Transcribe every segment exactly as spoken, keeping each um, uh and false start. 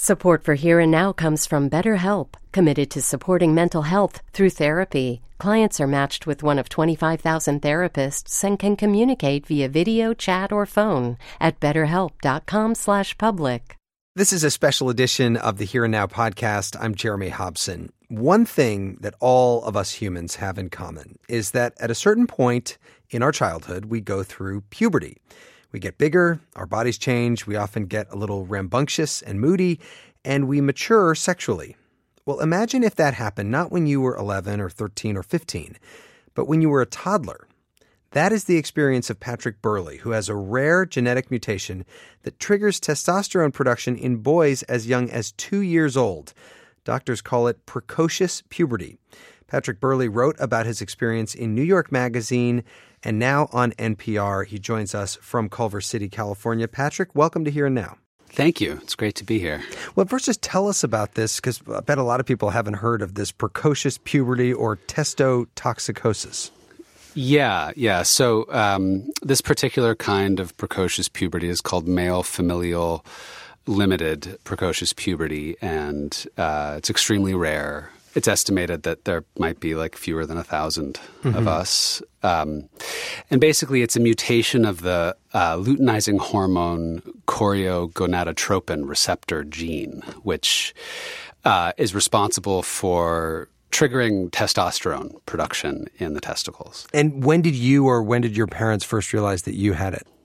Support for Here and Now comes from BetterHelp, committed to supporting mental health through therapy. Clients are matched with one of twenty-five thousand therapists and can communicate via video, chat, or phone at betterhelp.com slash public. This is a special edition of the Here and Now podcast. I'm Jeremy Hobson. One thing that all of us humans have in common is that at a certain point in our childhood, we go through puberty. We get bigger, our bodies change, we often get a little rambunctious and moody, and we mature sexually. Well, imagine if that happened not when you were eleven or thirteen or fifteen, but when you were a toddler. That is the experience of Patrick Burley, who has a rare genetic mutation that triggers testosterone production in boys as young as two years old. Doctors call it precocious puberty. Patrick Burley wrote about his experience in New York Magazine, and now on N P R. He joins us from Culver City, California. Patrick, welcome to Here and Now. Thank you. It's great to be here. Well, first, just tell us about this, because I bet a lot of people haven't heard of this precocious puberty or testotoxicosis. Yeah, yeah. So um, this particular kind of precocious puberty is called male familial limited precocious puberty, and uh, it's extremely rare. It's estimated that there might be like fewer than a thousand mm-hmm. of us. Um, and basically, it's a mutation of the uh, luteinizing hormone choriogonadotropin receptor gene, which uh, is responsible for triggering testosterone production in the testicles. And when did you or when did your parents first realize that you had it?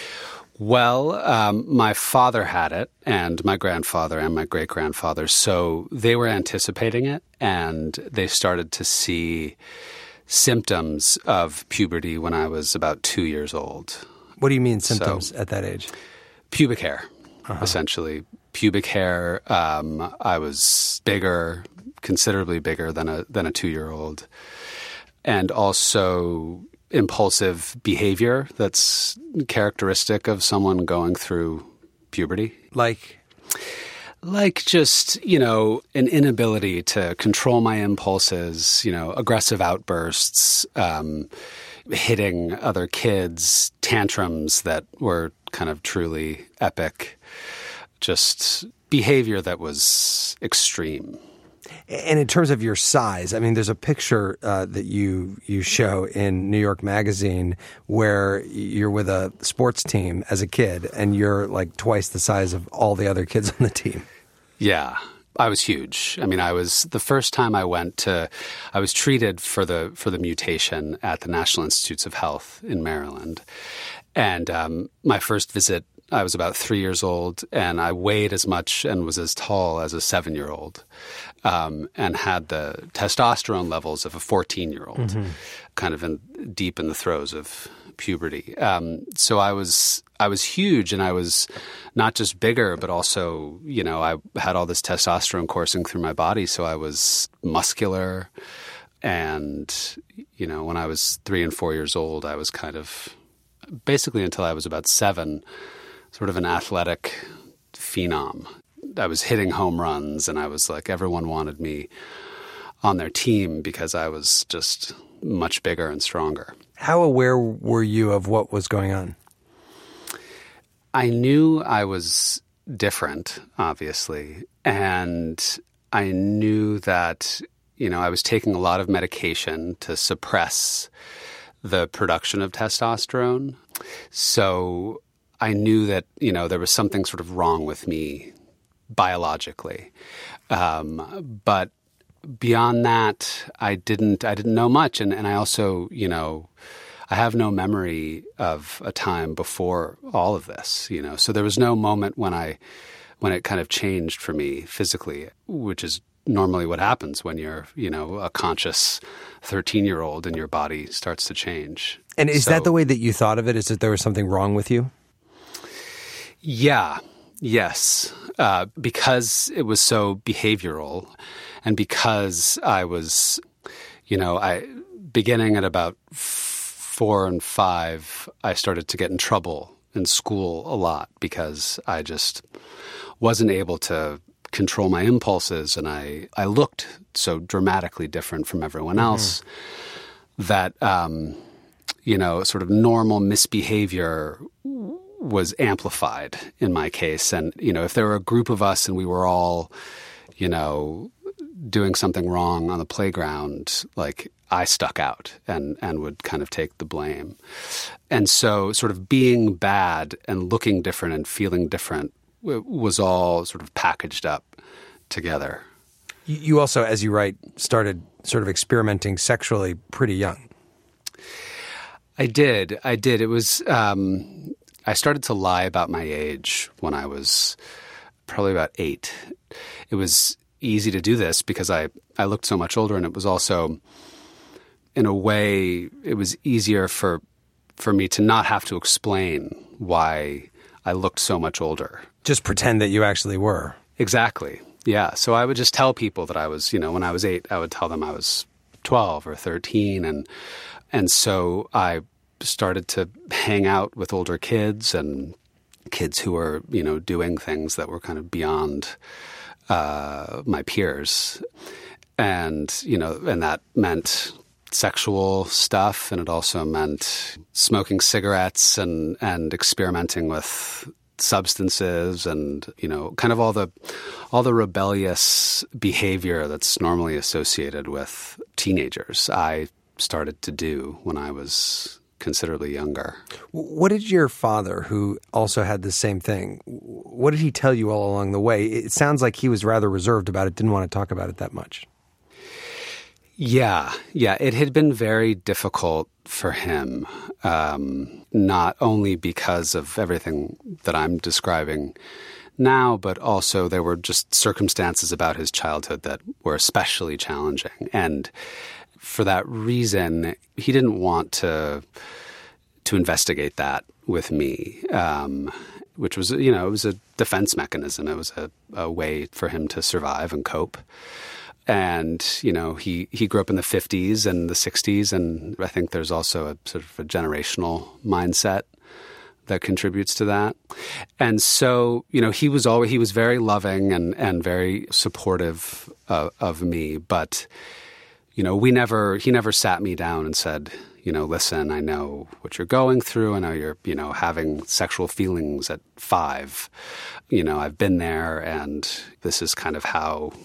Well, um, my father had it, and my grandfather and my great-grandfather, so they were anticipating it, and they started to see symptoms of puberty when I was about two years old. What do you mean symptoms so, at that age? Pubic hair, uh-huh. essentially. Pubic hair. Um, I was bigger, considerably bigger than a than a two-year-old, and also impulsive behavior that's characteristic of someone going through puberty. Like? Like just, you know, an inability to control my impulses, you know, aggressive outbursts, um, hitting other kids, tantrums that were kind of truly epic, just behavior that was extreme. And in terms of your size, I mean, there's a picture uh, that you you show in New York Magazine where you're with a sports team as a kid, and you're like twice the size of all the other kids on the team. Yeah, I was huge. I mean, I was the first time I went to, I was treated for the for the mutation at the National Institutes of Health in Maryland, and um, my first visit, I was about three years old, and I weighed as much and was as tall as a seven-year-old, um, and had the testosterone levels of a fourteen-year-old, mm-hmm. kind of in, deep in the throes of puberty. Um, so I was I was huge, and I was not just bigger, but also, you know, I had all this testosterone coursing through my body, so I was muscular. And, you know, when I was three and four years old, I was kind of, basically until I was about seven, sort of an athletic phenom. I was hitting home runs, and I was like, everyone wanted me on their team because I was just much bigger and stronger. How aware were you of what was going on? I knew I was different, obviously, and I knew that, you know, I was taking a lot of medication to suppress the production of testosterone. So I knew that, you know, there was something sort of wrong with me biologically. Um, but beyond that, I didn't I didn't know much. And, and I also, you know, I have no memory of a time before all of this, you know. So there was no moment when I when it kind of changed for me physically, which is normally what happens when you're, you know, a conscious thirteen-year-old and your body starts to change. And is so, that the way that you thought of it? Is that there was something wrong with you? Yeah. Yes. Uh, because it was so behavioral, and because I was, you know, I beginning at about four and five, I started to get in trouble in school a lot because I just wasn't able to control my impulses, and I, I looked so dramatically different from everyone else mm-hmm. that, um, you know, sort of normal misbehavior was amplified in my case. And, you know, if there were a group of us and we were all, you know, doing something wrong on the playground, like I stuck out and, and would kind of take the blame. And so sort of being bad and looking different and feeling different w- was all sort of packaged up together. You also, as you write, started sort of experimenting sexually pretty young. I did. I did. It was, um, I started to lie about my age when I was probably about eight. It was easy to do this because I, I looked so much older, and it was also, in a way, it was easier for for me to not have to explain why I looked so much older. Just pretend that you actually were. Exactly. Yeah. So I would just tell people that I was, you know, when I was eight, I would tell them I was twelve or thirteen. And, and so I started to hang out with older kids and kids who were, you know, doing things that were kind of beyond uh, my peers. And, you know, and that meant sexual stuff, and it also meant smoking cigarettes and, and experimenting with substances and, you know, kind of all the all the rebellious behavior that's normally associated with teenagers. I started to do when I was considerably younger. What did your father, who also had the same thing, what did he tell you all along the way? It sounds like he was rather reserved about it, didn't want to talk about it that much. Yeah, yeah. It had been very difficult for him, um, not only because of everything that I'm describing now, but also there were just circumstances about his childhood that were especially challenging. And for that reason, he didn't want to to investigate that with me, um, which was, you know, it was a defense mechanism. It was a, a way for him to survive and cope. And, you know, he, he grew up in the fifties and the sixties, and I think there's also a sort of a generational mindset that contributes to that. And so, you know, he was always, he was very loving and, and very supportive of, of me. But, you know, we never, he never sat me down and said, you know, listen, I know what you're going through. I know you're, you know, having sexual feelings at five. You know, I've been there, and this is kind of how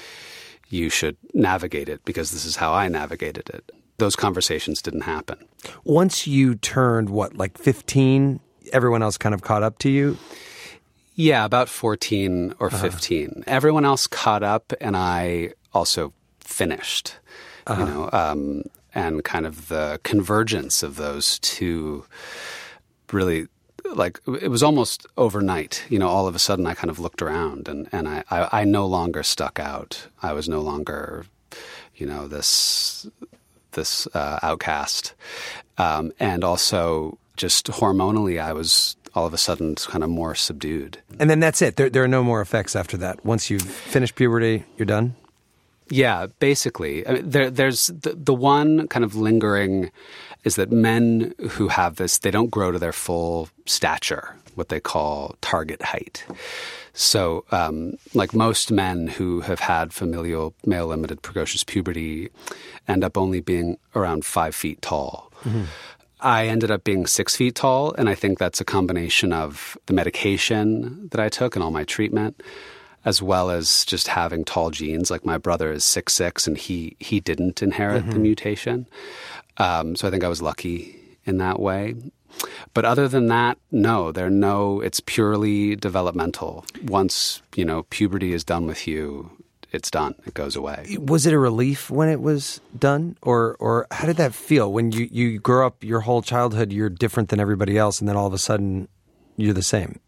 you should navigate it, because this is how I navigated it. Those conversations didn't happen. Once you turned, what, like fifteen, everyone else kind of caught up to you? Yeah, about fourteen or fifteen. Uh-huh. Everyone else caught up, and I also finished, uh-huh. you know, um, and kind of the convergence of those two really, like, it was almost overnight. You know, all of a sudden I kind of looked around, and, and I, I, I no longer stuck out. I was no longer, you know, this this uh, outcast. Um, and also just hormonally, I was all of a sudden kind of more subdued. And then that's it. There, there are no more effects after that. Once you've finished puberty, you're done? Yeah, basically. I mean, there, there's the, the one kind of lingering is that men who have this, they don't grow to their full stature, what they call target height. So um, like most men who have had familial male-limited precocious puberty end up only being around five feet tall. Mm-hmm. I ended up being six feet tall, and I think that's a combination of the medication that I took and all my treatment, as well as just having tall genes. Like my brother is six six, and he he didn't inherit mm-hmm. the mutation. Um, so I think I was lucky in that way. But other than that, no, there are no, it's purely developmental. Once, you know, puberty is done with you, it's done. It goes away. Was it a relief when it was done? Or or how did that feel? When you, you grow up your whole childhood, you're different than everybody else, and then all of a sudden you're the same.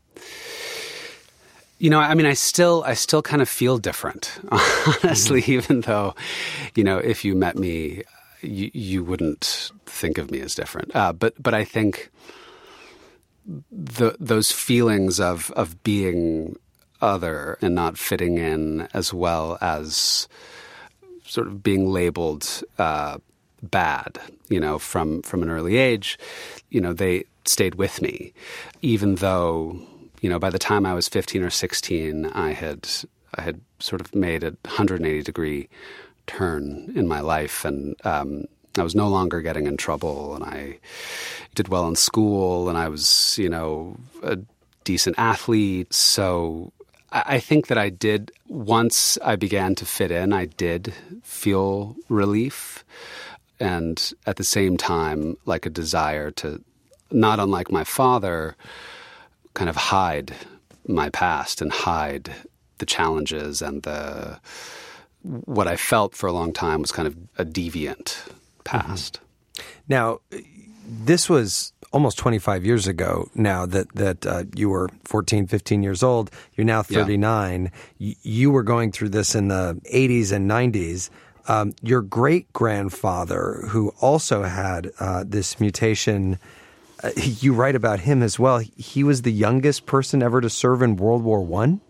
You know, I mean, I still, I still kind of feel different, honestly, mm-hmm. even though, you know, if you met me, you, you wouldn't think of me as different. Uh, but, but I think the those feelings of of being other and not fitting in, as well as sort of being labeled uh, bad, you know, from from an early age, you know, they stayed with me, even though, you know, by the time I was fifteen or sixteen, I had I had sort of made a one hundred eighty degree turn in my life, and um, I was no longer getting in trouble, and I did well in school, and I was, you know, a decent athlete. So I think that I did, once I began to fit in, I did feel relief. And at the same time, like a desire to, not unlike my father, kind of hide my past and hide the challenges and the what I felt for a long time was kind of a deviant past. Mm-hmm. Now, this was almost twenty-five years ago now that, that uh, you were fourteen, fifteen years old. You're now thirty-nine. Yeah. Y- you were going through this in the eighties and nineties. Um, your great-grandfather, who also had uh, this mutation, uh, you write about him as well. He was the youngest person ever to serve in World War One?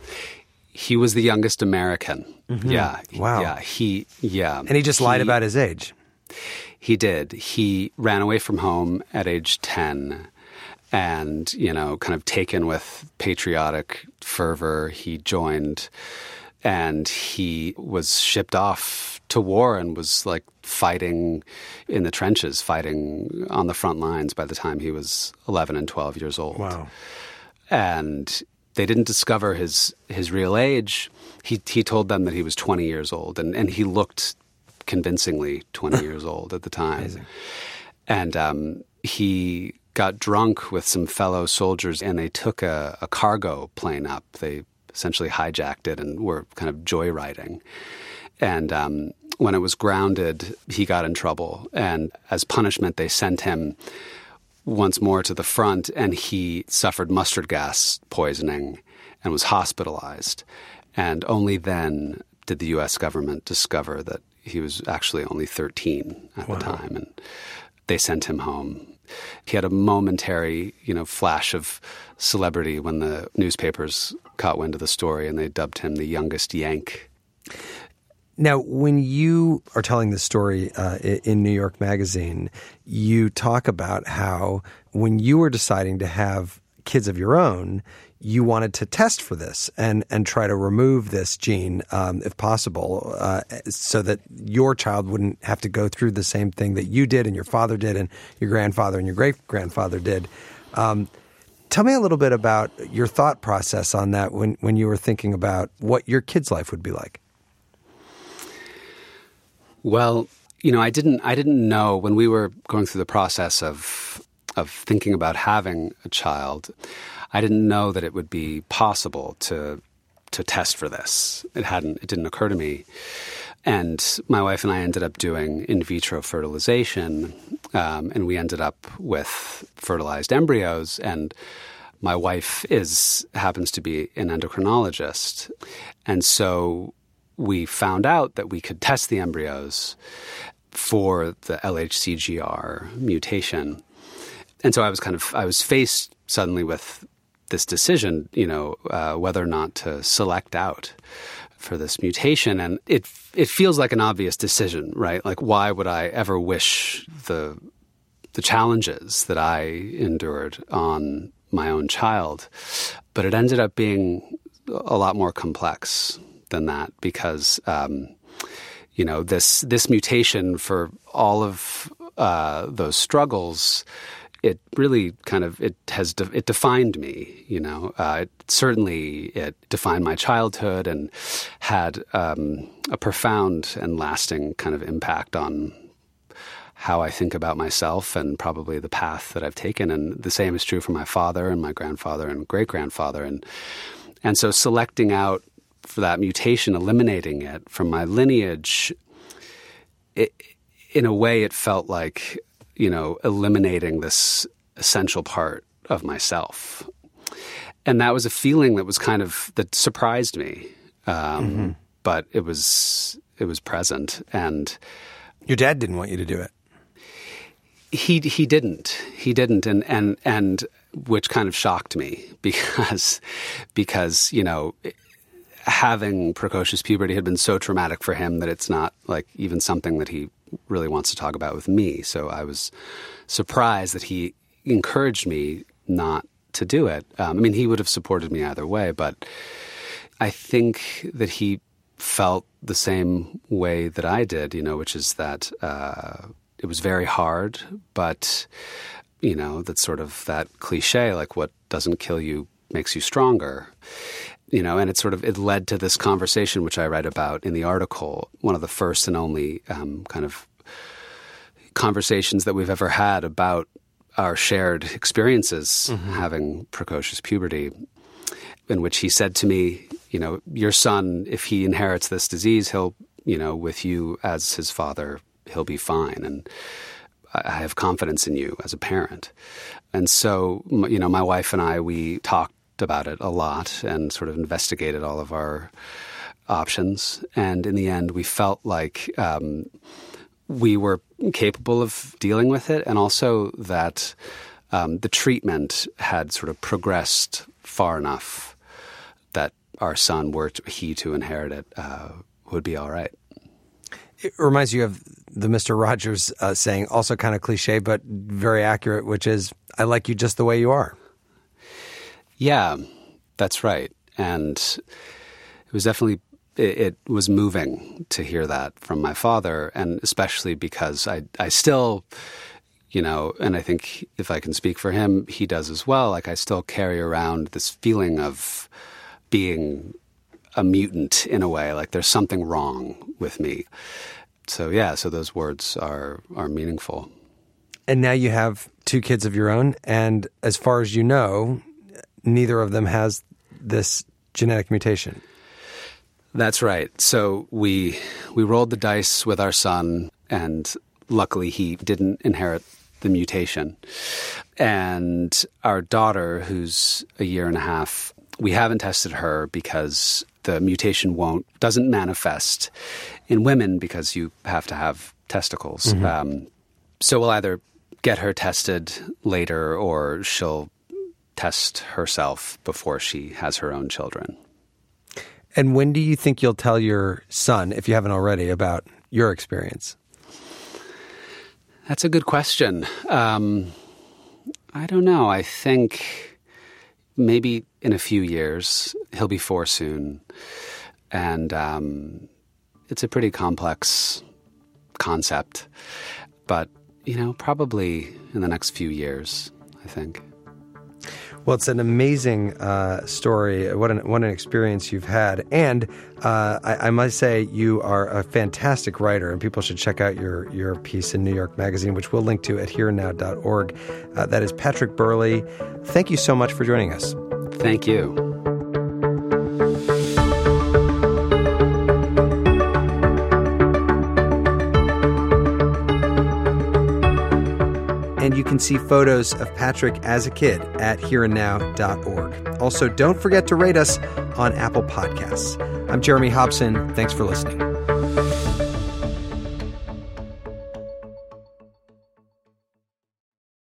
He was the youngest American. Mm-hmm. Yeah. Wow. Yeah. He, yeah. And he just lied he, about his age. He did. He ran away from home at age ten and, you know, kind of taken with patriotic fervor. He joined and he was shipped off to war and was like fighting in the trenches, fighting on the front lines by the time he was eleven and twelve years old. Wow. And they didn't discover his his real age. He he told them that he was twenty years old, and, and he looked convincingly twenty years old at the time. Amazing. And um, he got drunk with some fellow soldiers, and they took a, a cargo plane up. They essentially hijacked it and were kind of joyriding. And um, when it was grounded, he got in trouble. And as punishment, they sent him once more to the front, and he suffered mustard gas poisoning and was hospitalized. And only then did the U S government discover that he was actually only thirteen at wow. the time, and they sent him home. He had a momentary, you know, flash of celebrity when the newspapers caught wind of the story, and they dubbed him the youngest Yank. Now, when you are telling this story uh, in New York Magazine, you talk about how when you were deciding to have kids of your own, you wanted to test for this and, and try to remove this gene, um, if possible, uh, so that your child wouldn't have to go through the same thing that you did and your father did and your grandfather and your great-grandfather did. Um, tell me a little bit about your thought process on that when, when you were thinking about what your kid's life would be like. Well, you know, I didn't I didn't know when we were going through the process of of thinking about having a child, I didn't know that it would be possible to to test for this. It hadn't it didn't occur to me. And my wife and I ended up doing in vitro fertilization, um, and we ended up with fertilized embryos. And my wife is happens to be an endocrinologist. And so we found out that we could test the embryos for the L H C G R mutation. And so I was kind of, I was faced suddenly with this decision, you know, uh, whether or not to select out for this mutation. And it it feels like an obvious decision, right? Like, why would I ever wish the the challenges that I endured on my own child? But it ended up being a lot more complex than that, because um, you know this this mutation, for all of uh, those struggles, it really kind of it has de- it defined me. You know, uh, it, certainly it defined my childhood and had um, a profound and lasting kind of impact on how I think about myself and probably the path that I've taken. And the same is true for my father and my grandfather and great grandfather. And and so selecting out for that mutation, eliminating it from my lineage, it, in a way it felt like, you know, eliminating this essential part of myself. And that was a feeling that was kind of, that surprised me. Um, mm-hmm. But it was, it was present. And your dad didn't want you to do it. He, he didn't, he didn't. And, and, and which kind of shocked me because, because, you know, having precocious puberty had been so traumatic for him that it's not like even something that he really wants to talk about with me. So I was surprised that he encouraged me not to do it. Um, I mean, he would have supported me either way, but I think that he felt the same way that I did, you know, which is that uh, it was very hard, but, you know, that's sort of that cliche, like what doesn't kill you makes you stronger. You know, and it sort of, it led to this conversation, which I write about in the article, one of the first and only um, kind of conversations that we've ever had about our shared experiences mm-hmm. having precocious puberty, in which he said to me, you know, your son, if he inherits this disease, he'll, you know, with you as his father, he'll be fine. And I have confidence in you as a parent. And so, you know, my wife and I, we talked about it a lot and sort of investigated all of our options. And in the end, we felt like um, we were capable of dealing with it, and also that um, the treatment had sort of progressed far enough that our son, were to, he to inherit it, uh, would be all right. It reminds you of the Mister Rogers uh, saying, also kind of cliche, but very accurate, which is, I like you just the way you are. Yeah, that's right. And it was definitely, it, it was moving to hear that from my father, and especially because I, I still, you know, and I think if I can speak for him, he does as well, like I still carry around this feeling of being a mutant in a way, like there's something wrong with me. So yeah, so those words are are meaningful. And now you have two kids of your own, and as far as you know, neither of them has this genetic mutation. That's right. So we we rolled the dice with our son, and luckily he didn't inherit the mutation. And our daughter, who's a year and a half, we haven't tested her because the mutation won't doesn't manifest in women because you have to have testicles. Mm-hmm. Um, so we'll either get her tested later, or she'll test herself before she has her own children. And when do you think you'll tell your son, if you haven't already, about your experience? That's a good question. Um, I don't know. I think maybe in a few years. He'll be four soon. And um, it's a pretty complex concept. But, you know, probably in the next few years, I think. Well, it's an amazing uh, story. What an what an experience you've had, and uh, I, I must say you are a fantastic writer, and people should check out your your piece in New York Magazine, which we'll link to at here and now dot org. Uh, that is Patrick Burley. Thank you so much for joining us. Thank you. And you can see photos of Patrick as a kid at here and now dot org. Also, don't forget to rate us on Apple Podcasts. I'm Jeremy Hobson. Thanks for listening.